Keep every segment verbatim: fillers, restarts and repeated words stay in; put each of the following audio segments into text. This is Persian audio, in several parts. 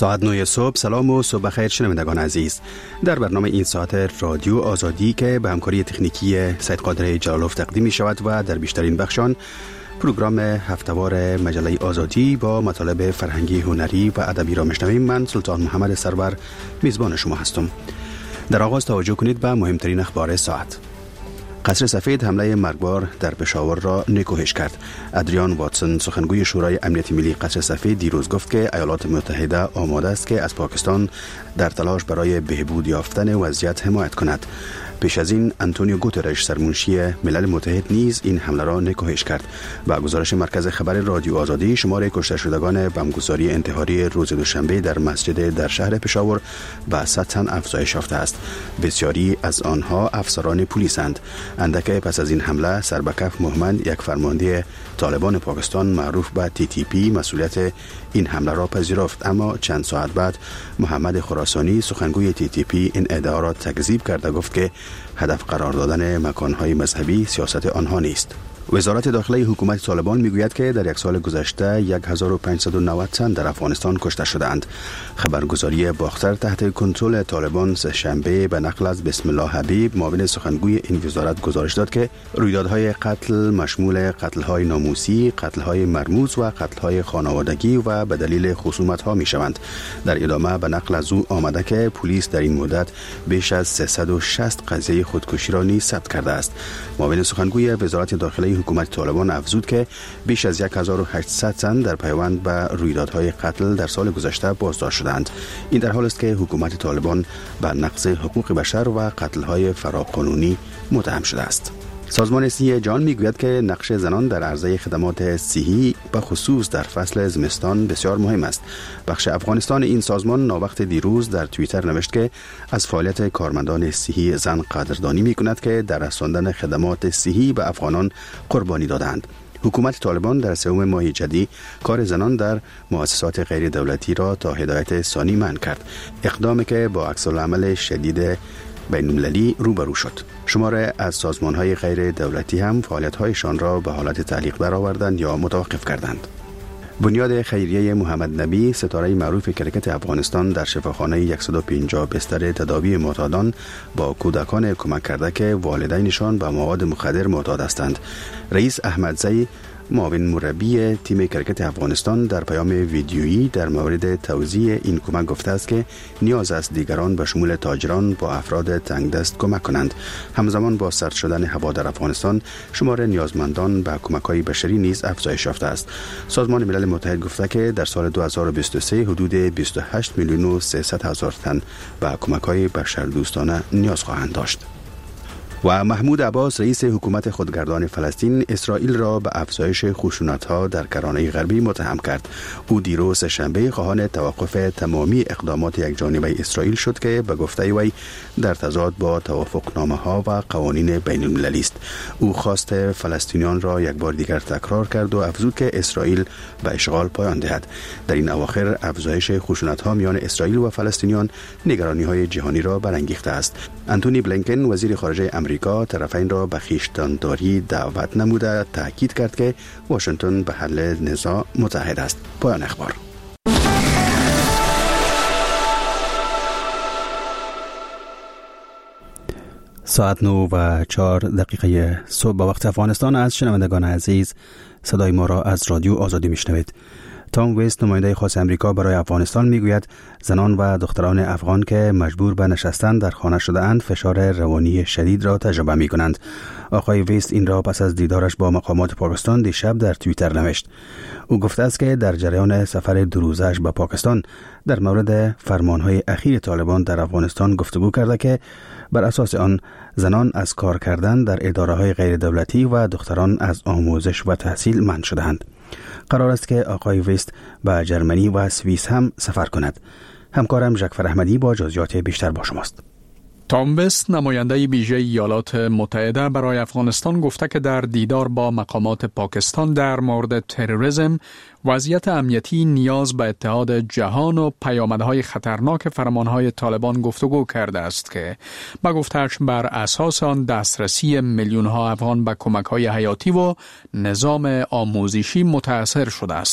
ساعت نه صبح. سلام و صبح بخیر شنوندگان عزیز. در برنامه این ساعت رادیو آزادی که به همکاری تکنیکی سید قادر جلالوف تقدیم می شود و در بیشترین بخشان پروگرام هفتهوار مجله آزادی با مطالب فرهنگی، هنری و ادبی را میشنویم. من سلطان محمد سرور میزبان شما هستم. در آغاز توجه کنید به مهمترین اخبار ساعت. قصر سفید حمله مرگبار در پشاور را نکوهش کرد. ادریان واتسون سخنگوی شورای امنیت ملی قصر سفید دیروز گفت که ایالات متحده آماده است که از پاکستان در تلاش برای بهبود یافتن وضعیت حمایت کند. پیش از این آنتونیو گوترش سرمنشی ملل متحد نیز این حمله را نکوهش کرد. با گزارش مرکز خبر رادیو آزادی، شمار کشته شدگان بمبگساری انتحاری روز دوشنبه در مسجد در شهر پشاور به صد تن افزایش یافته است. بسیاری از آنها افسران پلیسند. اندک پس از این حمله سربکف محمد، یک فرمانده طالبان پاکستان معروف به تی تی پی، مسئولیت این حمله را پذیرفت، اما چند ساعت بعد محمد خراسانی سخنگوی تی تی پی این ادعا را تکذیب کرده گفت که هدف قرار دادن مکانهای مذهبی سیاست آنها نیست. وزارت داخله حکومت طالبان میگوید که در یک سال گذشته هزار و پانصد و نود تن در افغانستان کشته شدند. خبرگزاری باختر تحت کنترل طالبان سه‌شنبه به نقل از بسم الله حبیب، معاون سخنگوی این وزارت، گزارش داد که رویدادهای قتل مشمول قتل‌های ناموسی، قتل‌های مرموز و قتل‌های خانوادگی و به دلیل خصومت‌ها می‌شوند. در ادامه به نقل از او آمده که پلیس در این مدت بیش از سیصد و شصت قضیه خودکشی را نیز ثبت کرده است. معاون سخنگوی وزارت داخله حکومت طالبان افزود که بیش از هزار و هشتصد تن در پیوند به رویدادهای قتل در سال گذشته بازداشت شدند. این در حالی است که حکومت طالبان به نقض حقوق بشر و قتل‌های فراقانونی متهم شده است. سازمان صحی جهان میگوید که نقش زنان در عرضه خدمات صحی به خصوص در فصل زمستان بسیار مهم است. بخش افغانستان این سازمان ناوقت دیروز در توییتر نوشت که از فعالیت کارمندان صحی زن قدردانی میکند که در رساندن خدمات صحی به افغانان قربانی دادند. حکومت طالبان در سوم ماه جدی کار زنان در مؤسسات غیر دولتی را تا هدایت ثانی منع کرد، اقدامی که با عکس‌العمل شدید بین‌المللی روبرو شد. شماره از سازمان‌های غیر دولتی هم فعالیت‌هایشان را به حالت تعلیق درآوردند یا متوقف کردند. بنیاد خیریه محمد نبی، ستاره معروف کرکت افغانستان، در شفاخانه صد و پنجاه بستر تداوی معتادان با کودکان کمک کرده که والدینشان به مواد مخدر معتاد هستند. رئیس احمدزی، معاون مربی تیم کرکت افغانستان، در پیام ویدیویی در مورد توزیع این کمک گفته است که نیاز است دیگران به شمول تاجران با افراد تنگدست کمک کنند. همزمان با سرد شدن هوا در افغانستان، شمار نیازمندان به کمک‌های بشری نیز افزایش یافته است. سازمان ملل متحد گفته که در سال دو هزار و بیست و سه حدود بیست و هشت میلیون و سیصد هزار تن به کمک‌های بشردوستانه نیاز خواهند داشت. و محمود عباس، رئیس حکومت خودگردان فلسطین، اسرائیل را به افزایش خشونت‌ها در کرانه غربی متهم کرد. او دیروز شنبه خواهان توقف تمامی اقدامات یکجانبه اسرائیل شد که به گفته وی در تضاد با توافقنامه‌ها و قوانین بین‌المللی است. او خواست فلسطینیان را یک بار دیگر تکرار کرد و افزود که اسرائیل به اشغال پایان دهد. در این اواخر افزایش خشونت‌ها میان اسرائیل و فلسطینیان نگرانی‌های جهانی را برانگیخته است. آنتونی بلینکن، وزیر خارجه امریکا، طرفین را به خویشتن‌داری دعوت نموده تاکید کرد که واشنگتن به حل نزاع متحد است. پایان اخبار. ساعت نو و چهار دقیقه صبح به وقت افغانستان است. شنوندگان عزیز، صدای ما را از رادیو آزادی میشنوید. تام ویست، نماینده خاص امریکا برای افغانستان، میگوید زنان و دختران افغان که مجبور به نشستن در خانه شده اند فشار روانی شدید را تجربه می کنند. آقای ویست این را پس از دیدارش با مقامات پاکستان دیشب در توییتر نوشت. او گفته است که در جریان سفر دو روزش به پاکستان در مورد فرمانهای اخیر طالبان در افغانستان گفتگو کرده که بر اساس آن زنان از کار کردن در اداره‌های غیر دولتی و دختران از آموزش و تحصیل منع شده‌اند. قرار است که آقای ویست به جرمنی و سوئیس هم سفر کند. همکارم ژکفر احمدی با جزئیات بیشتر با شماست. تام ویست، نماینده ویژه ایالات متحده برای افغانستان، گفته که در دیدار با مقامات پاکستان در مورد تروریسم، وضعیت امنیتی، نیاز به اتحاد جهان و پیامدهای خطرناک فرمانهای طالبان گفتگو کرده است که به گفته‌اش بر اساس آن دسترسی میلیون‌ها افغان به کمک‌های حیاتی و نظام آموزشی متأثر شده است.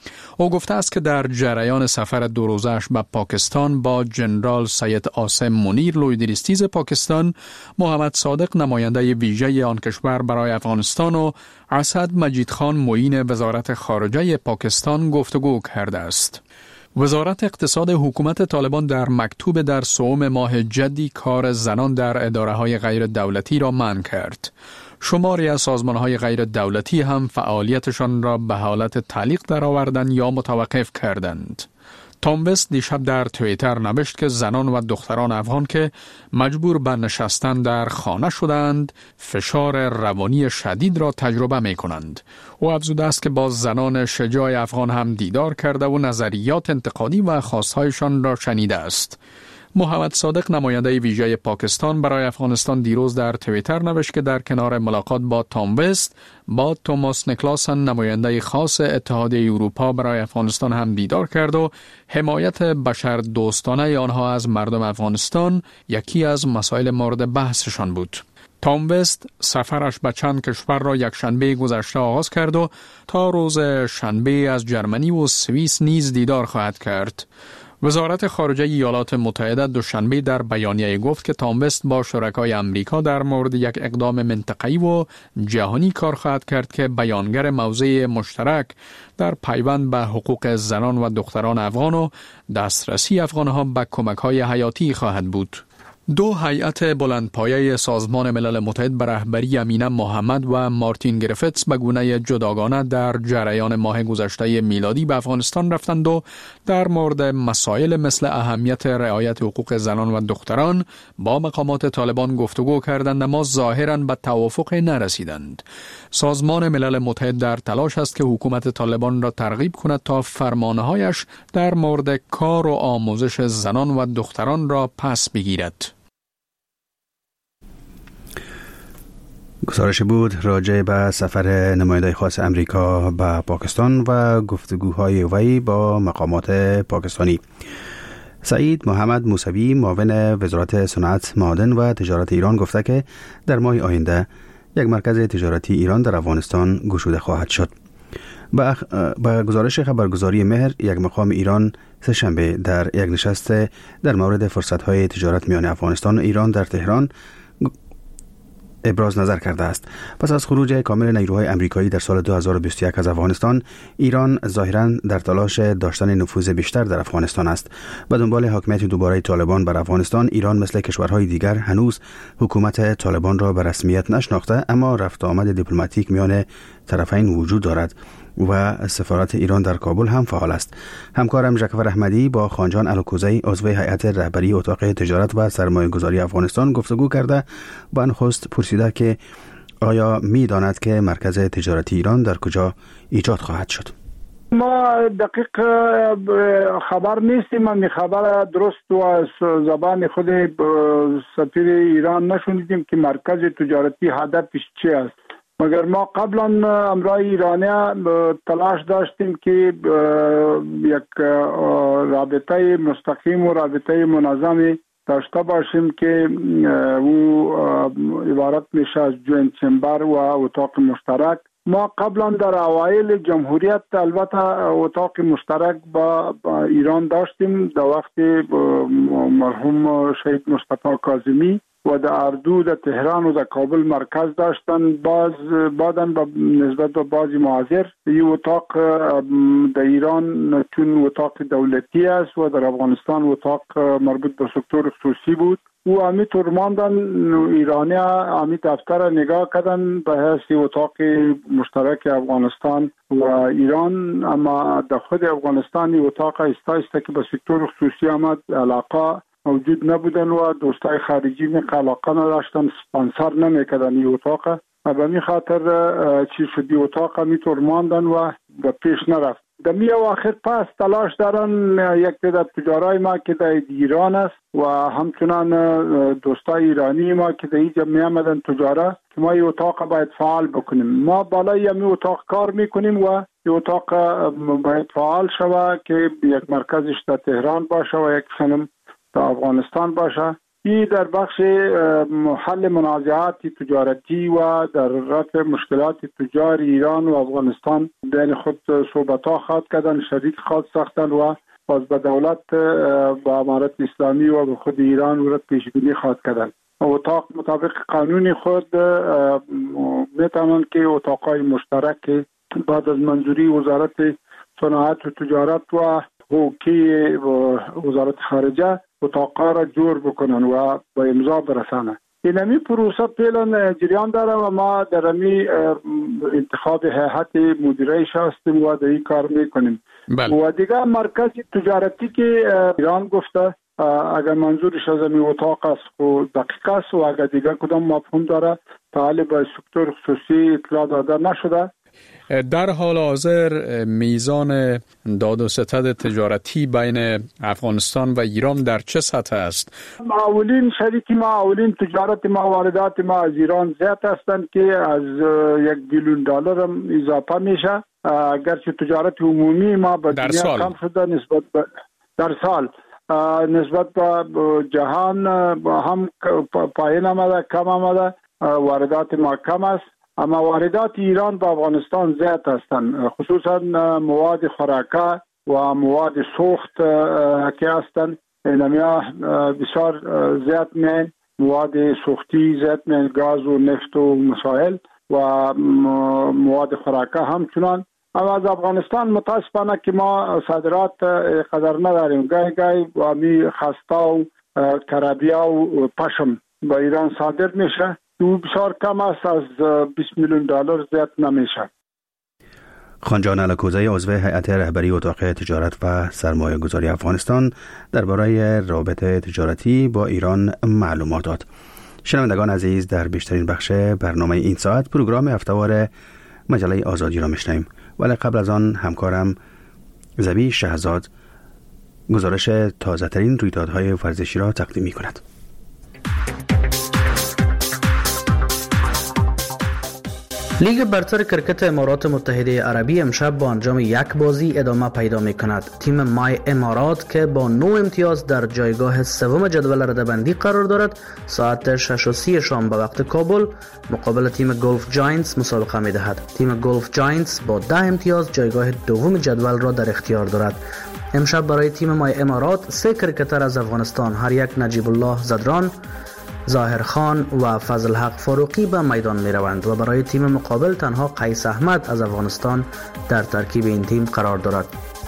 او گفته است که در جریان سفر دو روزش به پاکستان با جنرال سید عاصم منیر لویدریستیز پاکستان، محمد صادق نماینده ویژه آن کشور برای افغانستان و اسد مجید خان معین وزارت خارجه پاکستان گفتگو کرده است. وزارت اقتصاد حکومت طالبان در مکتوب در سوم ماه جدی کار زنان در اداره‌های غیر دولتی را منع کرد. شماری از سازمان‌های غیر دولتی هم فعالیتشان را به حالت تعلیق درآوردند یا متوقف کردند. تام وست دیشب در توییتر نوشت که زنان و دختران افغان که مجبور به نشستن در خانه شدند، فشار روانی شدید را تجربه می کنند. او افزوده است که با زنان شجاع افغان هم دیدار کرده و نظریات انتقادی و خواستهایشان را شنیده است. محمد صادق نماینده ویژه پاکستان برای افغانستان دیروز در توییتر نوشت که در کنار ملاقات با تام وست با توماس نیکلاسن نماینده خاص اتحادیه اروپا برای افغانستان هم دیدار کرد و حمایت بشر دوستانه آنها از مردم افغانستان یکی از مسائل مورد بحثشان بود. تام وست سفرش به چند کشور را یک شنبه گذشته آغاز کرد و تا روز شنبه از جرمنی و سوئیس نیز دیدار خواهد کرد. وزارت خارجه ایالات متحده دوشنبه در بیانیه گفت که تام وست با شرکای امریکا در مورد یک اقدام منطقه‌ای و جهانی کار خواهد کرد که بیانگر موضع مشترک در پیوند به حقوق زنان و دختران افغان و دسترسی افغانها به کمک‌های حیاتی خواهد بود. دو هیئت بلندپایه سازمان ملل متحد به رهبری امینه محمد و مارتین گریفتس به گونه جداگانه در جریان ماه گذشته میلادی به افغانستان رفتند و در مورد مسائل مثل اهمیت رعایت حقوق زنان و دختران با مقامات طالبان گفتگو کردند، اما ظاهراً به توافق نرسیدند. سازمان ملل متحد در تلاش است که حکومت طالبان را ترغیب کند تا فرمانهایش در مورد کار و آموزش زنان و دختران را پس بگیرد. گزارش بود راجع به سفر نماینده خاص امریکا به پاکستان و گفتگوهای وی با مقامات پاکستانی. سعید محمد موسوی معاون وزارت صنعت، معادن و تجارت ایران گفته که در ماه آینده یک مرکز تجارتی ایران در افغانستان گشوده خواهد شد. با, اخ... با گزارش خبرگزاری مهر، یک مقام ایران سه شنبه در یک نشست در مورد فرصت‌های تجارت میان افغانستان و ایران در تهران ابراز نظر کرده است. پس از خروج کامل نیروهای امریکایی در سال دو هزار و بیست و یک از افغانستان، ایران ظاهراً در تلاش داشتن نفوذ بیشتر در افغانستان است. به دنبال حاکمیت دوباره طالبان بر افغانستان، ایران مثل کشورهای دیگر هنوز حکومت طالبان را به رسمیت نشناخته، اما رفت آمد دیپلماتیک میان طرفین وجود دارد و سفارت ایران در کابل هم فعال است. همکارم ژکفر احمدی با خانجان الکوزی عضو هیئت رهبری اتاق تجارت و سرمایه گذاری افغانستان گفتگو کرده با نخست پرسیده که آیا می داند که مرکز تجارتی ایران در کجا ایجاد خواهد شد. ما دقیق خبر نیستیم. ما خبر درست و از زبان خود سفیر ایران نشنیدیم که مرکز تجارتی هدفش چی است. مگر ما قبلا امرای ایرانی تلاش داشتیم که یک رابطه مستقیم و رابطه منظمی داشته باشیم که او عبارت میشه از جوینت چمبر و اتاق مشترک. ما قبلا در اوایل جمهوریت البته اتاق مشترک با ایران داشتیم در وقت مرحوم شهید مصطفی کاظمی و در اردو، در تهران و در کابل مرکز داشتن. باز بعدن با نسبت به بعضی معاذر این اتاق در ایران چون اتاق دولتی است و در افغانستان اتاق مربوط به سکتور خصوصی بود و همینطور ماندن. ایرانی همین دفتر نگاه کردن به حیث اتاق مشترک افغانستان و ایران، اما در خود افغانستان اتاق استایسته که به سکتور خصوصی آمد علاقه موجود نبودن و دوستای خارجی می علاقه نداشتن، سپانسر نمیکردن این اتاق. و به می خاطر چی شدی اتاق همینطور ماندن و به پیش نرفت. در می آخر پس تلاش دارن یک تعداد تجارای ما که در ایران است و همچنان دوستای ایرانی ما که در اینجا می آمدن تجاره که ما این اتاق باید فعال بکنیم. ما بالای این اتاق کار میکنیم و این اتاق باید فعال شود که یک مرکزش در تهران باشه و یک سنم در افغانستان باشه این در بخش حل منازعات تجارتی و در رفع مشکلات تجار ایران و افغانستان بین خود صحبت‌ها خواهد کردن، شریک خواهد ساختن و باز به دولت با امارت اسلامی و به خود ایران ورد پیشبینی خواهد کردن. اتاق مطابق قانون خود میتونن که اتاقای مشترک بعد از منظوری وزارت صنعت و تجارت و حقوقی وزارت خارجه اتاقا را جور بکنن و با امضا برسانه. این همی پروسه فعلا جریان داره و ما در همی انتخاب هیئت مدیره هستیم و در این کار میکنیم. بله. و دیگه مرکز تجارتی که ایران گفته اگر منظورش از این اتاق است و دقیق است و اگر دیگه کدام مفهوم داره تا حالی با سکتور خصوصی اطلاع داده نشده. در حال حاضر میزان داد و ستد تجارتی بین افغانستان و ایران در چه سطح است؟ اولین شریک ما، اولین تجارت ما، واردات ما از ایران زیاد هستند که از یک بیلیون دلار هم اضافه میشه. اگرچه تجارت عمومی ما به دنیا کم شده نسبت به در سال نسبت به جهان هم پایین آمده، کم آمده، واردات ما کم است. اما واردات ایران به افغانستان زیاد هستند، خصوصا مواد خوراکه و مواد سوخت که هستند. اینها بسیار زیاد میان، مواد سوختی زیاد میان، گاز و نفت و مسائل و مواد خوراکه همچنان. اما از افغانستان متاسفانه که ما صادرات قدر نداریم. گاهی گاهی و می خستا و کرابیا و پشم به ایران صادر میشه. او بسیار کم است، از بیست میلیون دلار زیاد نمیشه. خانجان الکوزی عضو هیئت رهبری اتاق تجارت و سرمایه گذاری افغانستان درباره رابطه تجارتی با ایران معلومات داد. شنوندگان عزیز، در بیشترین بخش برنامه این ساعت پروگرام هفته‌وار مجله آزادی را میشنویم، ولی قبل از آن همکارم زبی شهزاد گزارش تازه ترین رویدادهای ورزشی را تقدیم می کند. لیگ برتر کرکت امارات متحده عربی امشب با انجام یک بازی ادامه پیدا می کند. تیم مای امارات که با نه امتیاز در جایگاه سوم جدول رده‌بندی قرار دارد، ساعت شش و سی شام به وقت کابل مقابل تیم گلف جاینتس مسابقه می دهد. تیم گلف جاینتس با ده امتیاز جایگاه دوم جدول را در اختیار دارد. امشب برای تیم مای امارات سه کرکتر از افغانستان، هر یک نجیب الله زدران، ظاهر خان و فضل حق فاروقی به میدان می روند و برای تیم مقابل تنها قیس احمد از افغانستان در ترکیب این تیم قرار دارد.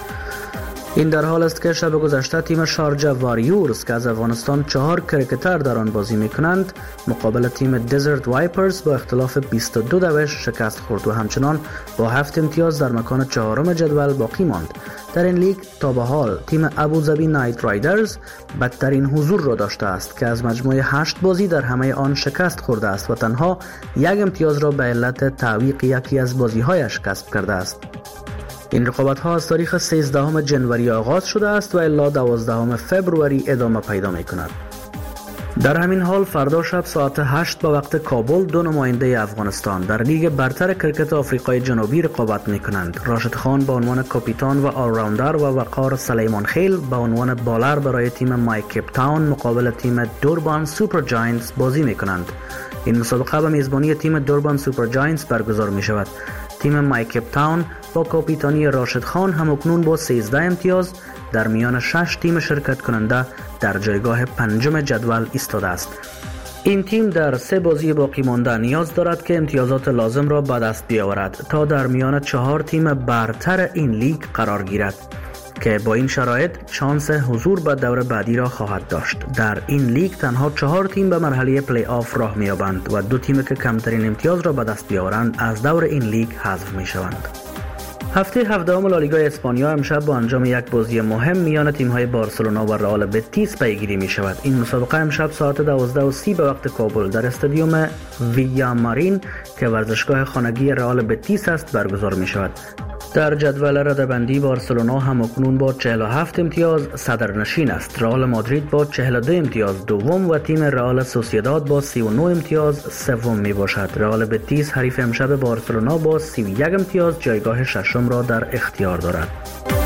این در حال است که شب گذشته تیم شارجه واریورز که از افغانستان چهار کرکتر در آن بازی می کنند مقابل تیم دزرت وایپرز با اختلاف بیست و دو دوش شکست خورد و همچنان با هفت امتیاز در مکان چهارم جدول باقی ماند. در این لیگ تا به حال تیم ابوظبی نایت رایدرز بدترین حضور را داشته است که از مجموع هشت بازی در همه آن شکست خورده است و تنها یک امتیاز را به علت تعویق یکی از بازی‌هایش کسب کرده است. این رقابت‌ها از تاریخ سیزدهم جنوری آغاز شده است و الی دوازدهم فوریه ادامه پیدا می‌کند. در همین حال فردا شب ساعت هشت با وقت کابل دو نماینده افغانستان در لیگ برتر کرکت آفریقای جنوبی رقابت می‌کنند. راشد خان به عنوان کاپیتان و آل راوندر و وقار سلیمان خیل به عنوان بالر برای تیم مای کیپ تاون مقابل تیم دوربان سوپر جاینتس بازی می‌کنند. این مسابقه به میزبانی تیم دوربان سوپر جاینتس برگزار می‌شود. تیم مای کیپ تاون با کاپیتانی راشد خان همکنون با سیزده امتیاز در میان شش تیم شرکت کننده در جایگاه پنجم جدول ایستاده است. این تیم در سه بازی باقی مانده نیاز دارد که امتیازات لازم را به دست بیاورد تا در میان چهار تیم برتر این لیگ قرار گیرد که با این شرایط شانس حضور به دور بعدی را خواهد داشت. در این لیگ تنها چهار تیم به مرحله پلی آف راه می‌یابند و دو تیم که کمترین امتیاز را به دست بیاورند از دور این لیگ حذف می‌شوند. هفته هفدهم لالیگا اسپانیا امشب با انجام یک بازی مهم میان تیم‌های بارسلونا و رئال بتیس پیگیری می‌شود. این مسابقه امشب ساعت دوازده و سی به وقت کابل در استادیوم ویامارین که ورزشگاه خانگی رئال بتیس است برگزار می‌شود. در جدول رده‌بندی بارسلونا همکنون با چهل و هفت امتیاز صدرنشین است. رئال مادرید با چهل و دو امتیاز دوم و تیم رئال سوسییداد با سی و نه امتیاز سوم می باشد. رئال بتیس حریف امشب بارسلونا با سی و یک امتیاز جایگاه ششم را در اختیار دارد.